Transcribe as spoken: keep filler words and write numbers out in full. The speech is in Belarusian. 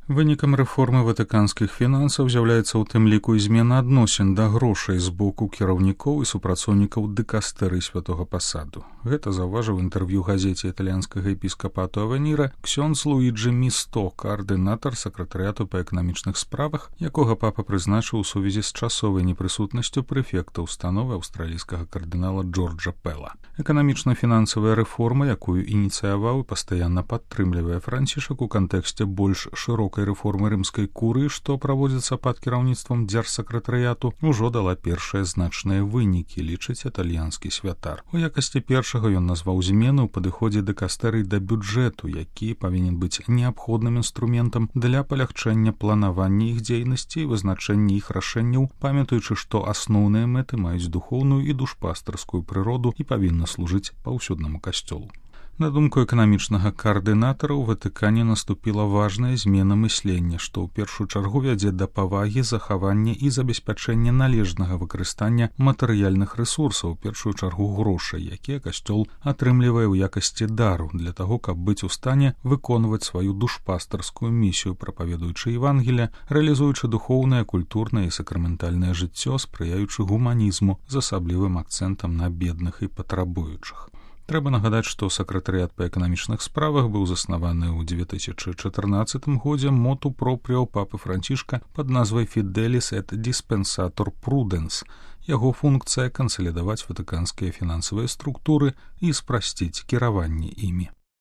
Вынікам рэформы ватыканскіх фінансаў з'яўляецца ў тым ліку і змена адносін да грошай з боку кіраўнікоў і супрацоўнікаў дыкастэрый святога пасаду. Гэта заўважыў інтэрв'ю газеце італьянскага епіскапату Авеніра ксёндз Луіджі Місто, каардынатар сакратарыяту па эканамічных справах, якога папа прызначыў у сувязі з часовай непрысутнасцю прэфекта установы аўстралійскага кардынала Джорджа Пэла. Эканамічна-фінансавая рэформа, якую ініцыяваў і пастаянна падтрымлівае Францішак у кантэксце больш шырокай рэформы рымскай курыі, што праводзіцца пад кіраўніцтвам дзяржсакратарыяту, ужо дала першыя значныя вынікі, лічыць італьянскі святар. У якасці першага ён назваў змены ў падыходзе дыкастэрый да бюджэту, які павінен быць неабходным інструментам для палягчэння планавання іх дзейнасці і вызначэння іх рашэнняў, памятаючы, што асноўныя мэты маюць духоўную і душпастарскую прыроду і павінна служыць паўсюднаму касцёлу. На думку эканамічнага каардынатара, у Ватыкане наступіла важная змена мыслення, што ў першую чаргу вядзе да павагі, захавання і забеспячэння належнага выкарыстання матэрыяльных рэсурсаў, у першую чаргу грошай, якія касцёл атрымлівае ў якасці дару для таго, каб быць у стане выконваць сваю душпастарскую місію, прапаведуючы Евангелія, рэалізуючы духоўнае, культурнае і сакраментальнае жыццё, спрыяючы гуманізму з асаблівым акцэнтам на бедных і патрабуючых. Трэба нагадаць, што сакратарыят па эканамічных справах быў заснаваны ў дзве тысячы чатырнаццатым годзе моту пропрыо папы Францішка пад назвай «Fidelis et dispensator prudens». Яго функцыя – кансалідаваць ватыканскія фінансавыя структуры і спрасціць кіраванне імі.